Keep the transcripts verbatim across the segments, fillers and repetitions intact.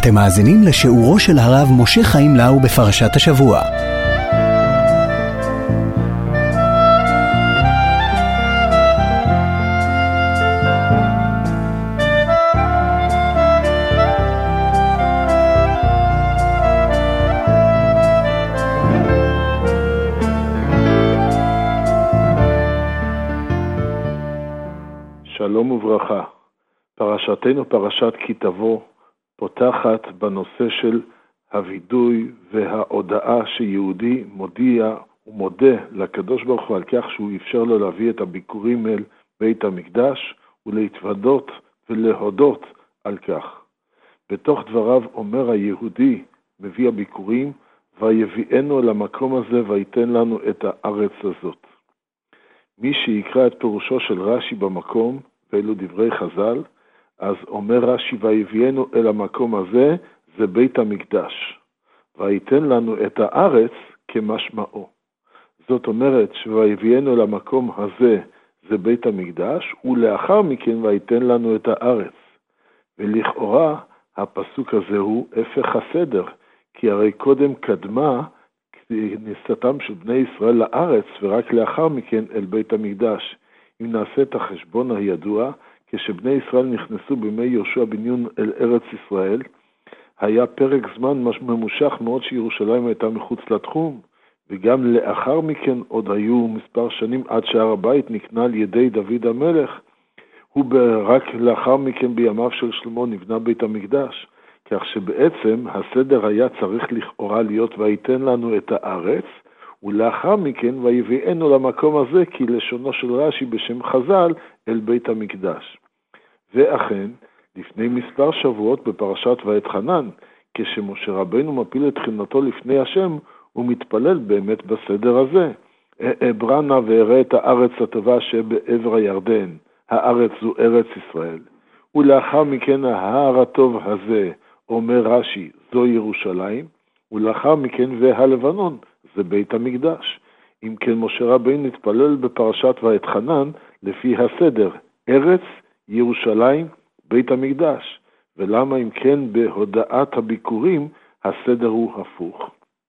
אתם מאזינים לשיעורו של הרב משה חיים לאו בפרשת השבוע. שלום וברכה. פרשתנו פרשת כי תבוא פותחת בנושא של הוידוי וההודעה שיהודי מודיע ומודה לקדוש ברוך הוא על כך שהוא אפשר לו להביא את הביקורים אל בית המקדש ולהתוודות ולהודות על כך. בתוך דבריו אומר היהודי מביא הביקורים ויביאנו אל המקום הזה ויתן לנו את הארץ הזאת. מי שיקרא את פירושו של רש"י במקום, ואלו דברי חז"ל, אז אומר רש"י, ויביאנו אל המקום הזה, זה בית המקדש. ויתן לנו את הארץ כמשמעו. זאת אומרת שויביאנו אל המקום הזה, זה בית המקדש, ולאחר מכן ויתן לנו את הארץ. ולכאורה, הפסוק הזה הוא הפך הסדר, כי הרי קודם קדמה כניסתם של בני ישראל לארץ, ורק לאחר מכן אל בית המקדש. אם נעשה את החשבון הידוע, כשבני ישראל נכנסו בימי יהושע בן נון אל ארץ ישראל, היה פרק זמן ממושך מאוד שירושלים הייתה מחוץ לתחום, וגם לאחר מכן עוד היו מספר שנים עד שהר הבית נקנה על ידי דוד המלך, הוא רק לאחר מכן בימיו של שלמה נבנה בית המקדש, כך שבעצם הסדר היה צריך לכאורה להיות ויתן לנו את הארץ, ולאחר מכן ויביאנו למקום הזה, כי לשונו של רש"י בשם חז"ל אל בית המקדש. ואכן, לפני מספר שבועות בפרשת ואתחנן, כשמשה רבנו מפיל את תחינתו לפני השם, הוא מתפלל באמת בסדר הזה. אעברה נא ואראה את הארץ הטובה שבעבר הירדן, הארץ זו ארץ ישראל. ולאחר מכן ההר הטוב הזה, אומר רש"י, זו ירושלים, ולאחר מכן והלבנון, זה בית המקדש. אם כן משה רבנו נתפלל בפרשת ואתחנן לפי הסדר, ארץ, ירושלים, בית המקדש. ולמה אם כן בהודעת הביקורים הסדר הוא הפוך?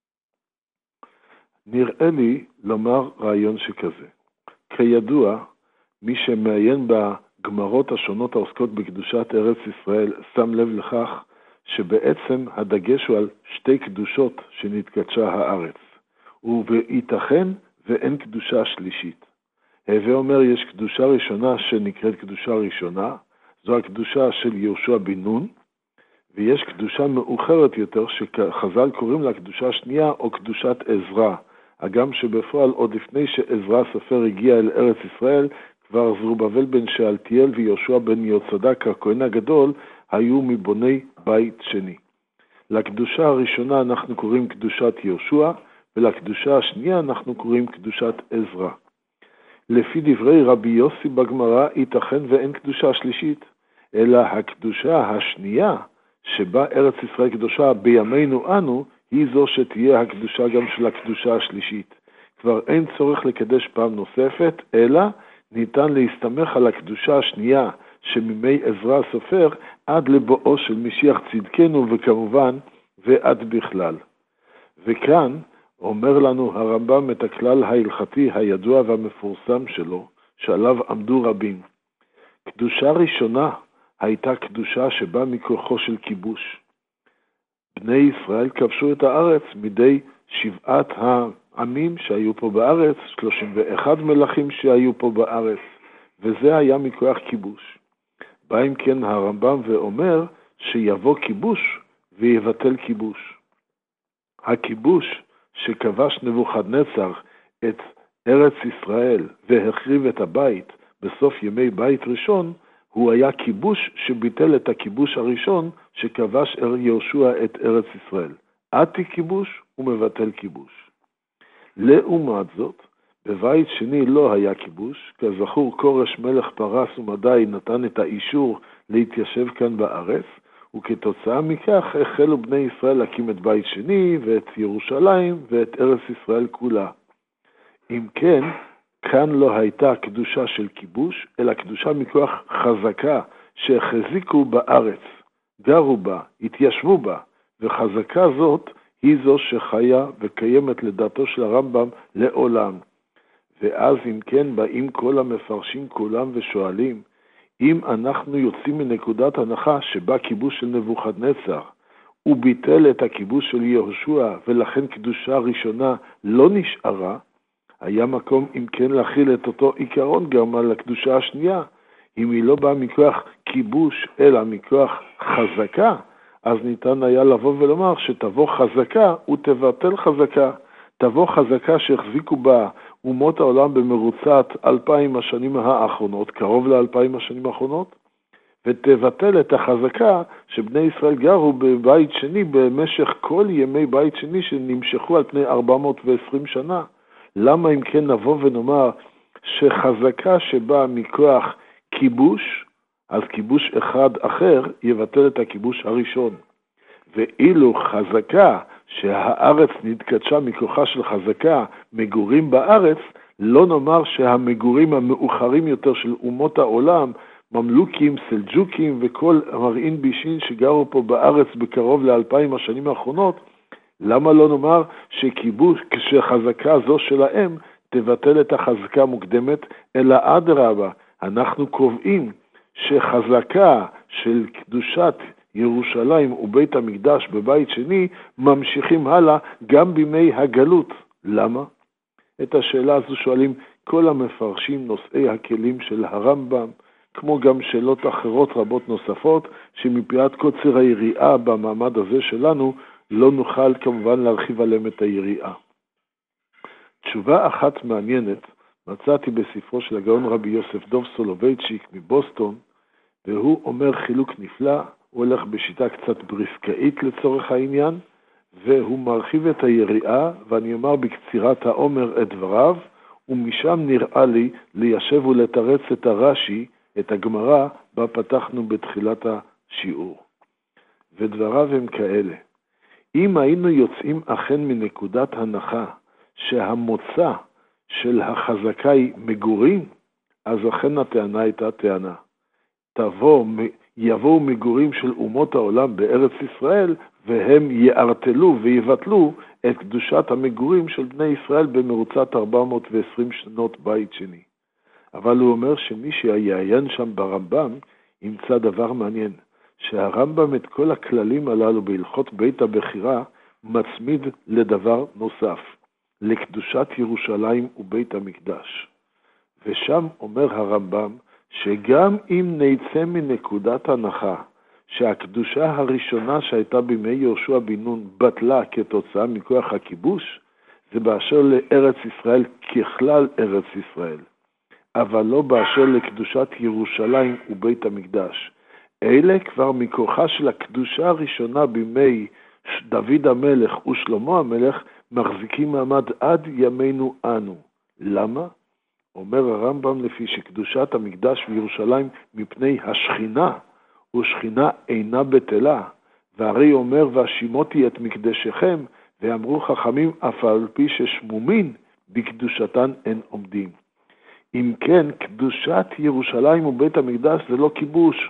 נראה לי לומר רעיון שכזה. כידוע, מי שמעיין בגמרות השונות העוסקות בקדושת ארץ ישראל שם לב לכך שבעצם הדגש הוא על שתי קדושות שנתקדשה הארץ. ובייתכן ואין קדושה שלישית. הווה אומר יש קדושה ראשונה שנקראת קדושה ראשונה, זו הקדושה של יהושע בן נון, ויש קדושה מאוחרת יותר שחז"ל קוראים לה קדושה שנייה או קדושת עזרא, הגם שבפועל עוד לפני שעזרא הסופר הגיע אל ארץ ישראל, כבר זרובבל בן שאלתיאל ויהושע בן יהוצדק הכהן הגדול היו מבוני בית שני. לקדושה הראשונה אנחנו קוראים קדושת יהושע, ולקדושה השנייה אנחנו קוראים קדושת עזרא. לפי דברי רבי יוסי בגמרא ייתכן ואין קדושה שלישית, אלא הקדושה השנייה שבה ארץ ישראל קדושה בימינו אנו, היא זו שתהיה הקדושה גם של הקדושה השלישית. כבר אין צורך לקדש פעם נוספת, אלא ניתן להסתמך על הקדושה השנייה שממי עזרא הסופר עד לבואו של משיח צדקנו וכמובן ועד בכלל. וכאן אומר לנו הרמב"ם את הכלל ההלכתי הידוע והמפורסם שלו, שעליו עמדו רבים. קדושה ראשונה הייתה קדושה שבאה מכוחו של כיבוש. בני ישראל כבשו את הארץ מדי שבעת העמים שהיו פה בארץ, שלושים ואחד מלכים שהיו פה בארץ, וזה היה מכוח כיבוש. בא אם כן הרמב"ם ואומר שיבוא כיבוש ויבטל כיבוש. הכיבוש שכבש נבוכדנצר את ארץ ישראל והחריב את הבית בסוף ימי בית ראשון, הוא היה כיבוש שביטל את הכיבוש הראשון שכבש יהושע את ארץ ישראל. עתי כיבוש ומבטל כיבוש. לעומת זאת, בבית שני לא היה כיבוש, כזכור כורש מלך פרס ומדי נתן את האישור להתיישב כאן בארץ, וכתוצאה מכך החלו בני ישראל להקים את בית שני ואת ירושלים ואת ארץ ישראל כולה. אם כן, כאן לא הייתה קדושה של כיבוש, אלא קדושה מכוח חזקה שהחזיקו בארץ, גרו בה, התיישבו בה, וחזקה זאת היא זו שחיה וקיימת לדעתו של הרמב"ם לעולם. ואז אם כן באים כל המפרשים כולם ושואלים, אם אנחנו יוצאים מנקודת הנחה שבה כיבוש של נבוכדנצר, הוא ביטל את הכיבוש של יהושע, ולכן קדושה ראשונה לא נשארה, היה מקום אם כן להכיל את אותו עיקרון גם על הקדושה השנייה. אם היא לא באה מכוח כיבוש, אלא מכוח חזקה, אז ניתן היה לבוא ולומר שתבוא חזקה ותבטל חזקה. תבוא חזקה שהחזיקו בה אומות העולם במרוצת אלפיים השנים האחרונות, קרוב לאלפיים השנים האחרונות, ותבטל את החזקה שבני ישראל גרו בבית שני במשך כל ימי בית שני שנמשכו על פני ארבע מאות ועשרים שנה. למה אם כן נבוא ונאמר שחזקה שבאה מכוח כיבוש, אז כיבוש אחד אחר יבטל את הכיבוש הראשון. ואילו חזקה שהארץ נתקדשה מכוחה של חזקה מגורים בארץ, לא נאמר שהמגורים המאוחרים יותר של אומות העולם, ממלוקים, סלג'וקים וכל מרעין בישין שגרו פה בארץ בקרוב לאלפיים השנים האחרונות, למה לא נאמר שכיבוש, כשחזקה זו שלהם תבטל את החזקה המוקדמת, אלא אדרבה, אנחנו קובעים שחזקה של קדושת ירושלים ובית המקדש בבית שני ממשיכים הלאה גם בימי הגלות. למה? את השאלה הזו שואלים כל המפרשים נושאי הכלים של הרמב"ם, כמו גם שאלות אחרות רבות נוספות, שמפאת קוצר היריעה במעמד הזה שלנו, לא נוכל כמובן להרחיב עליהם את היריעה. תשובה אחת מעניינת מצאתי בספרו של הגאון רבי יוסף דוב סולובייצ'יק מבוסטון, והוא אומר חילוק נפלא, הוא הולך בשיטה קצת בריסקאית לצורך העניין, והוא מרחיב את היריעה, ואני אומר בקצירת העומר את דבריו, ומשם נראה לי ליישב ולתרץ את הרש"י, את הגמרא, בה פתחנו בתחילת השיעור. ודבריו הם כאלה, אם היינו יוצאים אכן מנקודת הנחה שהמוצא של החזקה היא מגורים, אז אכן הטענה הייתה טענה. תבוא, יבואו מגורים של אומות העולם בארץ ישראל, והם יערטלו ויבטלו את קדושת המגורים של בני ישראל במרוצת ארבע מאות ועשרים שנות בית שני. אבל הוא אומר שמי שיעיין שם ברמב"ם ימצא דבר מעניין, שהרמב"ם את כל הכללים הללו בהלכות בית הבחירה מצמיד לדבר נוסף, לקדושת ירושלים ובית המקדש. ושם אומר הרמב"ם שגם אם נצא מנקודת הנחה שהקדושה הראשונה שהייתה בימי יהושע בן נון בטלה כתוצאה מכוח הכיבוש, זה באשר לארץ ישראל ככלל ארץ ישראל, אבל לא באשר לקדושת ירושלים ובית המקדש. אלה כבר מכוחה של הקדושה הראשונה בימי דוד המלך ושלמה המלך מחזיקים מעמד עד ימינו אנו. למה? אומר הרמב"ם לפי שקדושת המקדש בירושלים מפני השכינה, ושכינה אינה בטלה, והרי אומר והשימותי את מקדשכם, ואמרו חכמים אף על פי ששמומין בקדושתן אין עומדים. אם כן, קדושת ירושלים ובית המקדש זה לא כיבוש,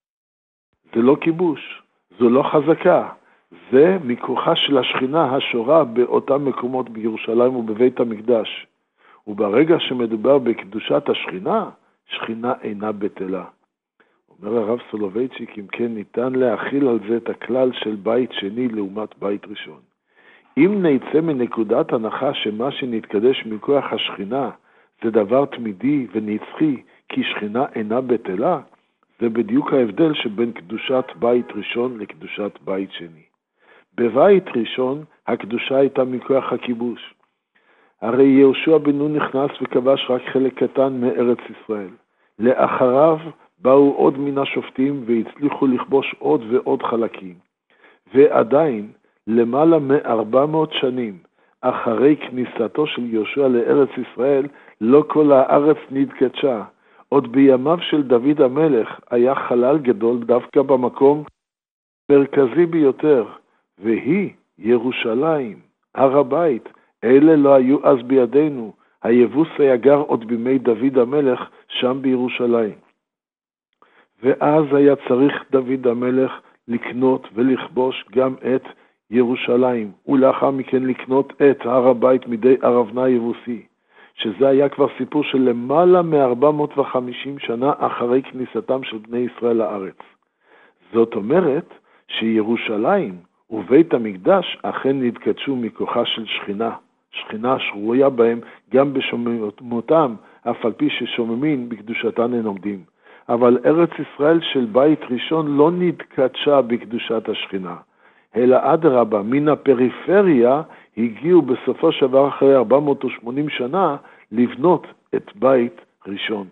זה לא כיבוש, זו לא חזקה, זה מכוחה של השכינה השורה באותם מקומות בירושלים ובבית המקדש. וברגע שמדובר בקדושת השכינה, שכינה אינה בטלה. אומר הרב סולובייצ'יק, אם כן ניתן להכיל על זה את הכלל של בית שני לעומת בית ראשון. אם נצא מנקודת הנחה שמה שנתקדש מכוח השכינה זה דבר תמידי ונצחי, כי שכינה אינה בטלה, זה בדיוק ההבדל שבין קדושת בית ראשון לקדושת בית שני. בבית ראשון הקדושה הייתה מכוח הכיבוש. הרי יהושע בן נון נכנס וכבש רק חלק קטן מארץ ישראל. לאחריו באו עוד מן השופטים והצליחו לכבוש עוד ועוד חלקים. ועדיין, למעלה מ-ארבע מאות שנים אחרי כניסתו של יהושע לארץ ישראל, לא כל הארץ נתקדשה. עוד בימיו של דוד המלך היה חלל גדול דווקא במקום מרכזי ביותר, והיא ירושלים, הר הבית. אלה לא היו אז בידינו, היבוס היה גר עוד בימי דוד המלך שם בירושלים. ואז היה צריך דוד המלך לקנות ולכבוש גם את ירושלים, ולאחר מכן לקנות את הר הבית מידי ארבנה היבוסי, שזה היה כבר סיפור של למעלה מ-ארבע מאות וחמישים שנה אחרי כניסתם של בני ישראל לארץ. זאת אומרת שירושלים ובית המקדש אכן נתקדשו מכוחה של שכינה, שכינה שרויה בהם גם בשוממותם, אף על פי ששוממין בקדושתן אין עומדים. אבל ארץ ישראל של בית ראשון לא נתקדשה בקדושת השכינה, אלא אדרבה, מן הפריפריה הגיעו בסופו של דבר אחרי ארבע מאות ושמונים שנה לבנות את בית ראשון.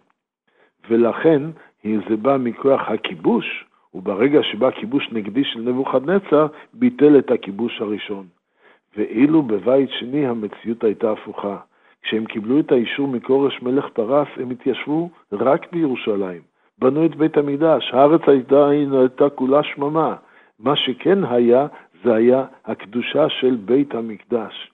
ולכן זה בא מכוח הכיבוש, וברגע שבא כיבוש נגדי של נבוכדנצר, ביטל את הכיבוש הראשון. ואילו בבית שני המציאות הייתה הפוכה. כשהם קיבלו את האישור מכורש מלך פרס, הם התיישבו רק בירושלים. בנו את בית המקדש, הארץ הייתה, הייתה כולה שממה. מה שכן היה, זה היה הקדושה של בית המקדש.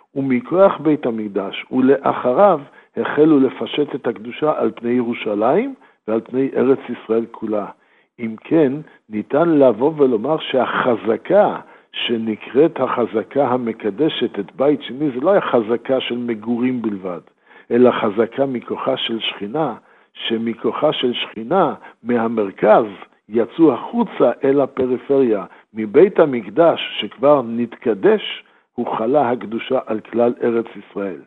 ומכוח בית המקדש, ולאחריו החלו לפשט את הקדושה על פני ירושלים ועל פני ארץ ישראל כולה. אם כן, ניתן לבוא ולומר שהחזקה שנקראת החזקה המקדשת את בית שני, זה לא היה חזקה של מגורים בלבד, אלא חזקה מכוחה של שכינה, שמכוחה של שכינה מהמרכז יצאו החוצה אל הפריפריה. מבית המקדש שכבר נתקדש, הוחלה הקדושה על כלל ארץ ישראל.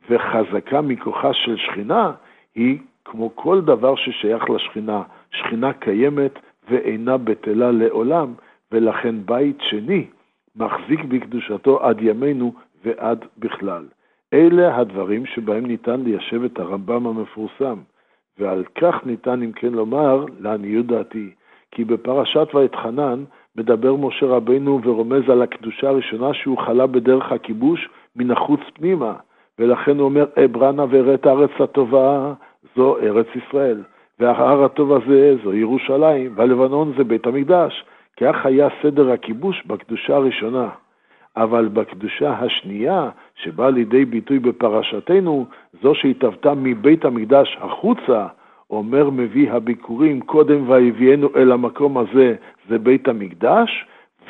וחזקה מכוחה של שכינה היא כמו כל דבר ששייך לשכינה. שכינה קיימת ואינה בטלה לעולם, ולכן בית שני מחזיק בקדושתו עד ימינו ועד בכלל. אלה הדברים שבהם ניתן ליישב את הרמב"ם המפורסם, ועל כך ניתן אם כן לומר, לעניות דעתי, כי בפרשת ואתחנן מדבר משה רבינו ורומז על הקדושה הראשונה שהוא חלה בדרך הכיבוש מן החוץ פנימה, ולכן הוא אומר, אברנה ואראת הארץ הטובה, זו ארץ ישראל, וההר הטוב הזה זו ירושלים, והלבנון זה בית המקדש. כך היה סדר הכיבוש בקדושה הראשונה. אבל בקדושה השנייה, שבאה לידי ביטוי בפרשתנו, זו שהתהוותה מבית המקדש החוצה, אומר מביא הביקורים, קודם והביאנו אל המקום הזה, זה בית המקדש,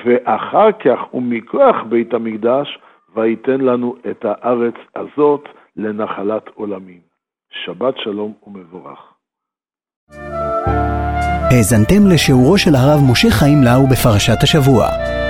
ואחר כך ומכוח בית המקדש, ויתן לנו את הארץ הזאת לנחלת עולמים. שבת שלום ומבורך. האזנתם לשיעורו של הרב משה חיים לאו בפרשת השבוע.